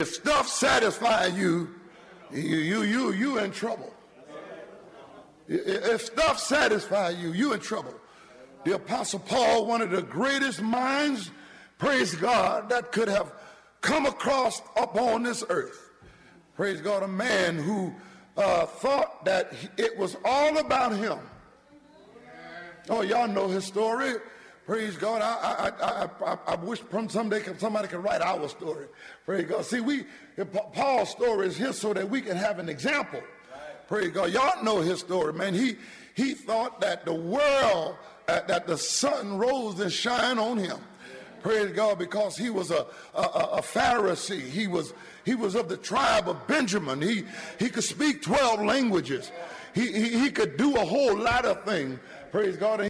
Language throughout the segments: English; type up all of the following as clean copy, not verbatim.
If stuff satisfies you, you in trouble. If stuff satisfies you, you in trouble. The Apostle Paul, one of the greatest minds, praise God, that could have come across upon this earth. Praise God, a man who thought that it was all about him. Oh, y'all know his story. Praise God. I wish someday somebody could write our story. Praise God. See, Paul's story is here so that we can have an example. Praise God. Y'all know his story, man. He thought that the world, that the sun rose and shine on him. Praise God, because he was a Pharisee. He was of the tribe of Benjamin. He could speak 12 languages. He could do a whole lot of things. Praise God.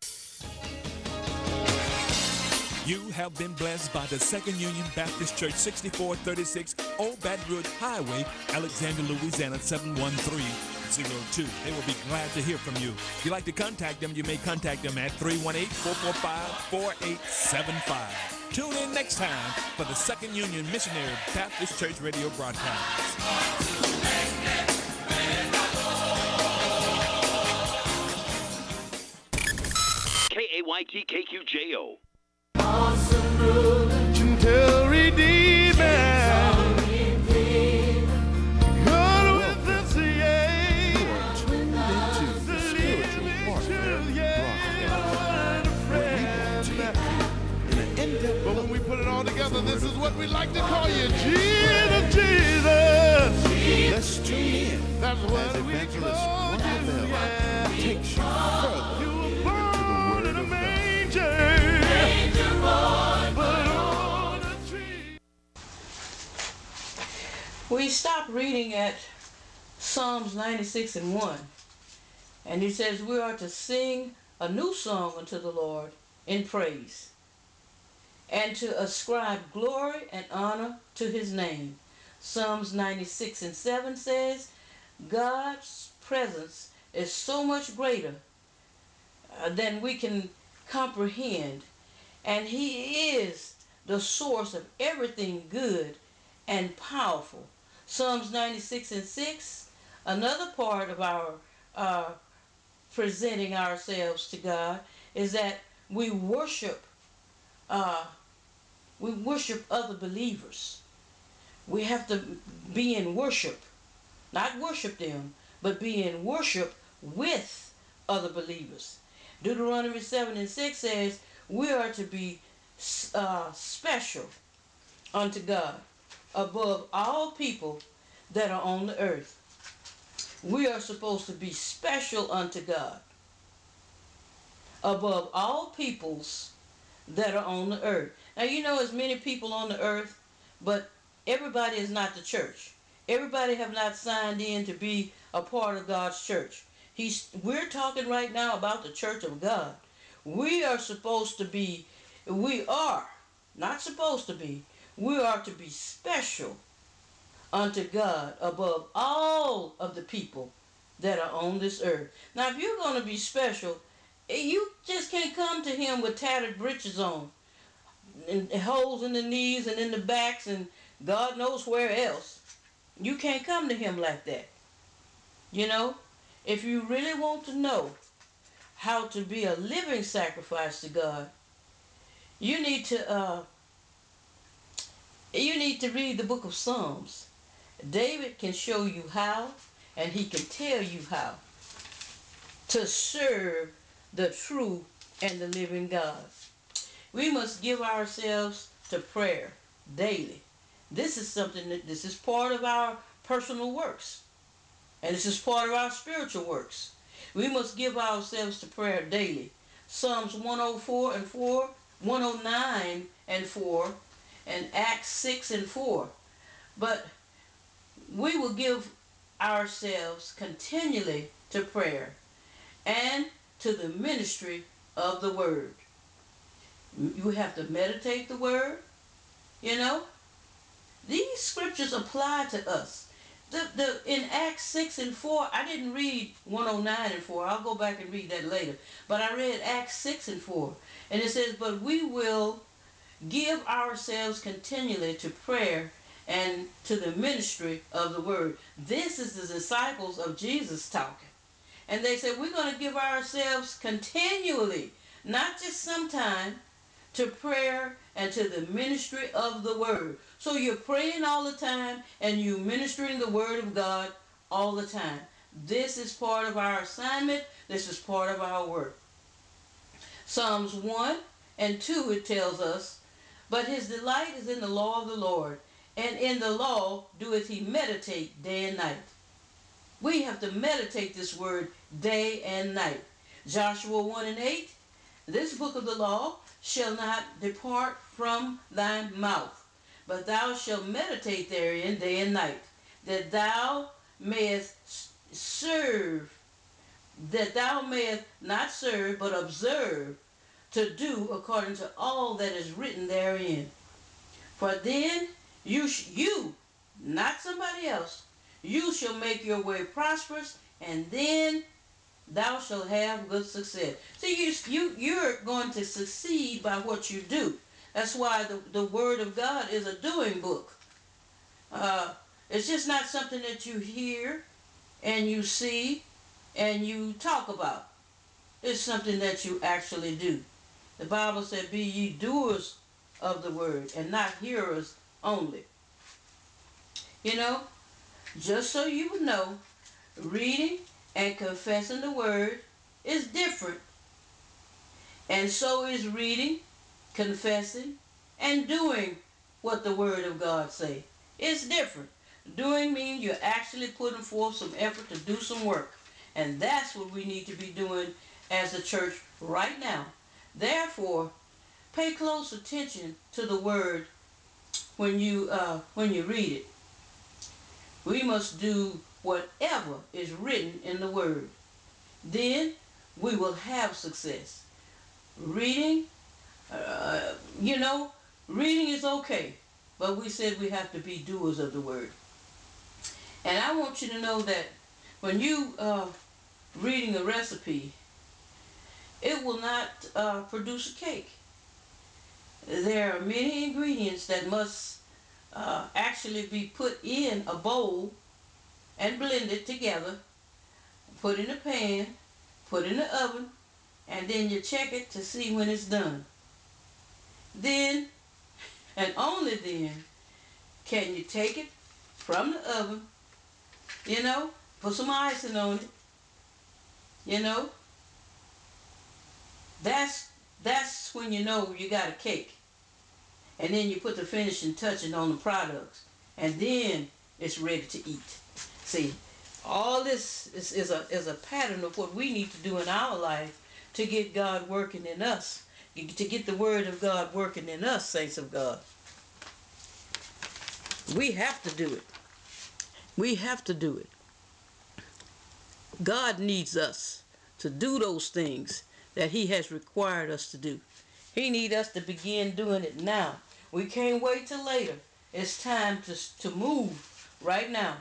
You have been blessed by the Second Union Baptist Church, 6436 Old Baton Rouge Highway, Alexandria, Louisiana, 71302. They will be glad to hear from you. If you'd like to contact them, you may contact them at 318-445-4875. Tune in next time for the Second Union Missionary Baptist Church radio broadcast. KAYT-KQJO. Awesome ruler, Gentle Redeemer, God with us, yeah. You are tuned into the Spiritual Warfare broadcast, where we will take you in an in-depth But when look we put it all into together, the this Word is of what we like to God. call you, Jesus, Jesus. Let's tune in That's as what we Evangelist call Ronda you, Bell yeah. takes you further You were into born the in Word a of God. manger, but on a tree. We stopped reading at Psalms 96 and 1. And it says we are to sing a new song unto the Lord in praise, and to ascribe glory and honor to his name. Psalms 96 and 7 says, God's presence is so much greater than we can comprehend, and he is the source of everything good and powerful. Psalms 96 and 6, another part of our presenting ourselves to God is that we worship other believers. We have to be in worship, not worship them, but be in worship with other believers. Deuteronomy 7 and 6 says we are to be special unto God above all people that are on the earth. We are supposed to be special unto God above all peoples that are on the earth. Now, you know, there's many people on the earth, but everybody is not the church. Everybody have not signed in to be a part of God's church. We're talking right now about the church of God. We are supposed to be, we are not supposed to be, we are to be special unto God above all of the people that are on this earth. Now, if you're going to be special, you just can't come to him with tattered breeches on, and holes in the knees and in the backs and God knows where else. You can't come to him like that. You know, if you really want to know how to be a living sacrifice to God, you need to read the book of Psalms. David can show you how, and he can tell you how to serve the true and the living God. We must give ourselves to prayer daily. This is part of our personal works, and this is part of our spiritual works. We must give ourselves to prayer daily. Psalms 104 and 4, 109 and 4, and Acts 6 and 4. But we will give ourselves continually to prayer and to the ministry of the word. You have to meditate the word. You know, these scriptures apply to us. In Acts 6 and 4, I didn't read 109 and 4. I'll go back and read that later. But I read Acts 6 and 4. And it says, but we will give ourselves continually to prayer and to the ministry of the word. This is the disciples of Jesus talking. And they said, we're going to give ourselves continually, not just sometime, to prayer and to the ministry of the word. So you're praying all the time and you're ministering the word of God all the time. This is part of our assignment. This is part of our work. Psalms 1 and 2, it tells us, but his delight is in the law of the Lord, and in the law doeth he meditate day and night. We have to meditate this word day and night. Joshua 1 and 8, this book of the law shall not depart from thy mouth, but thou shalt meditate therein day and night, that thou mayest serve, that thou mayest not serve, but observe to do according to all that is written therein. For then you, not somebody else, you shall make your way prosperous, and then thou shalt have good success. See, you're going to succeed by what you do. That's why the Word of God is a doing book. It's just not something that you hear and you see and you talk about. It's something that you actually do. The Bible said, be ye doers of the word and not hearers only. You know, just so you know, reading and confessing the word is different. And so is reading, confessing, and doing what the word of God say. It's different. Doing means you're actually putting forth some effort to do some work. And that's what we need to be doing as a church right now. Therefore, pay close attention to the word when you read it. We must do whatever is written in the word. Then we will have success. Reading, reading is okay, but we said we have to be doers of the word. And I want you to know that when you reading a recipe, it will not produce a cake. There are many ingredients that must actually be put in a bowl and blended together, put in a pan, put in the oven, and then you check it to see when it's done. Then, and only then, can you take it from the oven, put some icing on it, That's when you know you got a cake. And then you put the finishing touching on the products. And then it's ready to eat. See, all this is a pattern of what we need to do in our life to get God working in us. To get the word of God working in us, saints of God. We have to do it. We have to do it. God needs us to do those things that he has required us to do. He needs us to begin doing it now. We can't wait till later. It's time to move right now.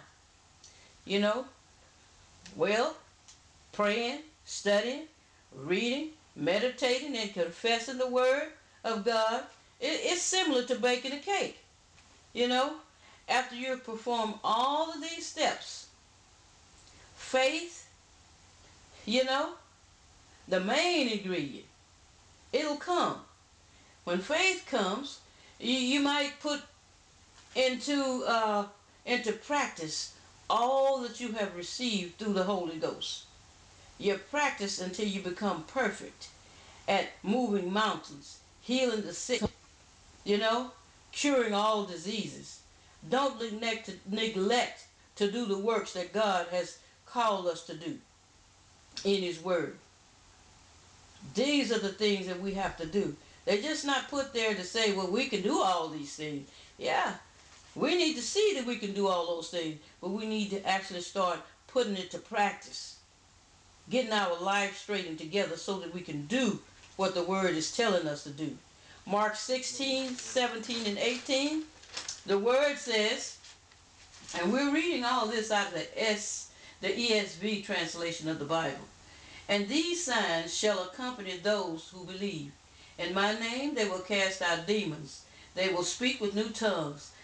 Praying, studying, reading, meditating, and confessing the word of God. It's similar to baking a cake. After you perform all of these steps, faith, the main ingredient, it'll come. When faith comes, you might put into practice all that you have received through the Holy Ghost. You practice until you become perfect at moving mountains, healing the sick, curing all diseases. Don't neglect to do the works that God has called us to do in his word. These are the things that we have to do. They're just not put there to say, well, we can do all these things. Yeah, we need to see that we can do all those things, but we need to actually start putting it to practice, getting our life straightened together so that we can do what the word is telling us to do. Mark 16, 17, and 18, the word says, and we're reading all this out of the ESV translation of the Bible. And these signs shall accompany those who believe. In my name they will cast out demons. They will speak with new tongues.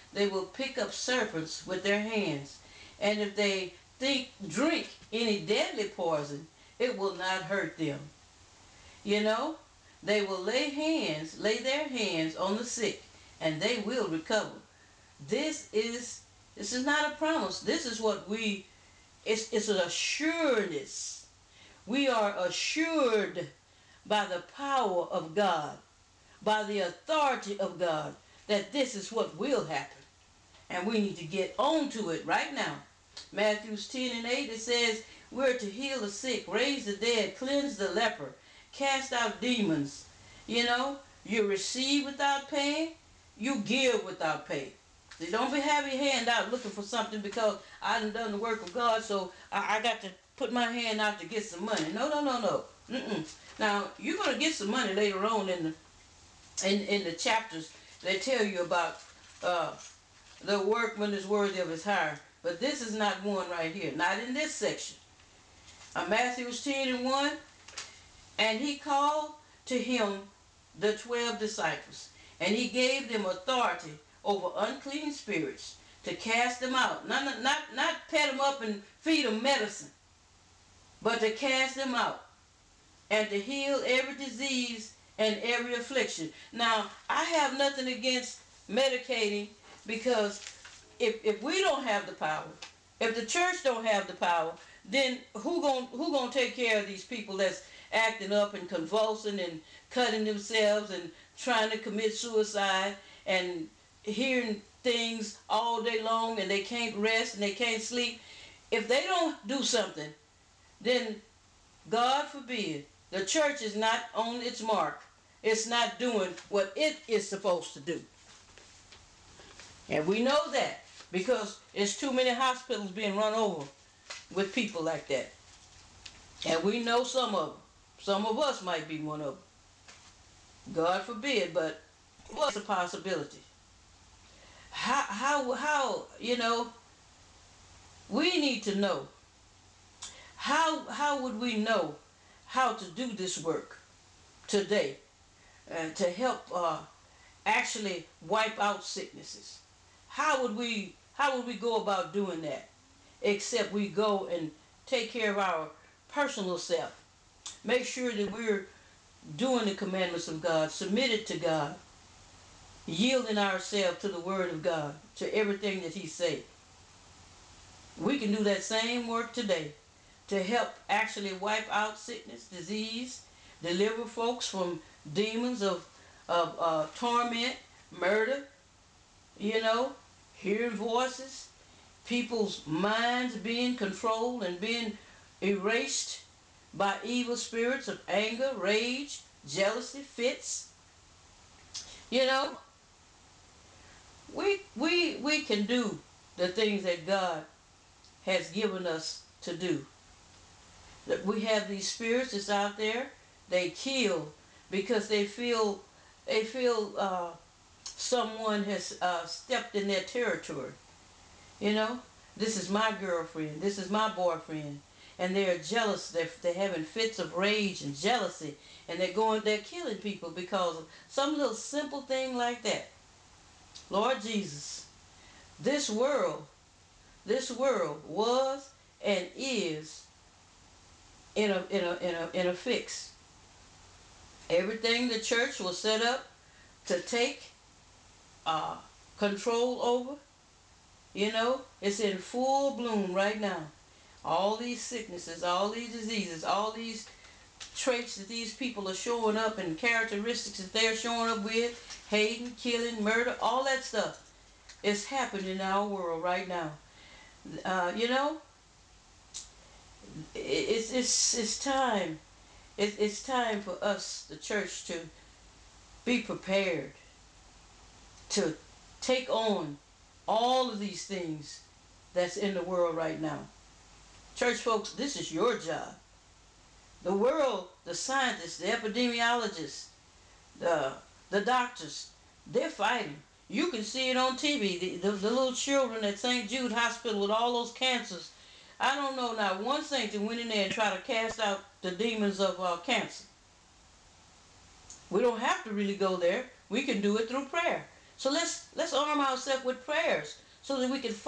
they will pick up serpents with their hands. And if they drink any deadly poison, it will not hurt them. You know, they will lay their hands on the sick, and they will recover. This is not a promise. This is what it's an assuredness. We are assured by the power of God, by the authority of God, that this is what will happen. And we need to get on to it right now. Matthew 10:8, it says, we're to heal the sick, raise the dead, cleanse the leper, cast out demons. You know, you receive without paying, you give without pay. So don't have your hand out looking for something because I done the work of God, so I got to put my hand out to get some money. No. Now, you're going to get some money later on in the chapters. They tell you about the workman is worthy of his hire. But this is not one right here. Not in this section. Matthew 10:1. And he called to him the 12 disciples. And he gave them authority over unclean spirits to cast them out. Not pet them up and feed them medicine. But to cast them out. And to heal every disease and every affliction. Now, I have nothing against medicating, because if we don't have the power, if the church don't have the power, then who gonna take care of these people that's acting up and convulsing and cutting themselves and trying to commit suicide and hearing things all day long and they can't rest and they can't sleep? If they don't do something, then God forbid, the church is not on its mark. It's not doing what it is supposed to do. And we know that because there's too many hospitals being run over with people like that. And we know some of them. Some of us might be one of them. God forbid, but what's a possibility? How you know, we need to know. How would we know how to do this work today to help actually wipe out sicknesses? How would we go about doing that? Except we go and take care of our personal self. Make sure that we're doing the commandments of God, submitted to God, yielding ourselves to the Word of God, to everything that He said. We can do that same work today to help actually wipe out sickness, disease, deliver folks from demons of torment, murder, you know, hearing voices, people's minds being controlled and being erased by evil spirits of anger, rage, jealousy, fits. You know, we can do the things that God has given us to do. That we have these spirits that's out there, they kill because they feel someone has stepped in their territory. You know, this is my girlfriend, this is my boyfriend, and they're jealous. They're having fits of rage and jealousy, and they're killing people because of some little simple thing like that. Lord Jesus, this world was and is in a fix. Everything the church was set up to take control over, you know, it's in full bloom right now. All these sicknesses, all these diseases, all these traits that these people are showing up and characteristics that they're showing up with, hating, killing, murder, all that stuff is happening in our world right now. You know, it's time. It's time for us, the church, to be prepared to take on all of these things that's in the world right now. Church folks, this is your job. The world, the scientists, the epidemiologists, the doctors, they're fighting. You can see it on TV. The little children at St. Jude Hospital with all those cancers. I don't know not one saint that went in there and tried to cast out the demons of cancer. We don't have to really go there. We can do it through prayer. So let's arm ourselves with prayers so that we can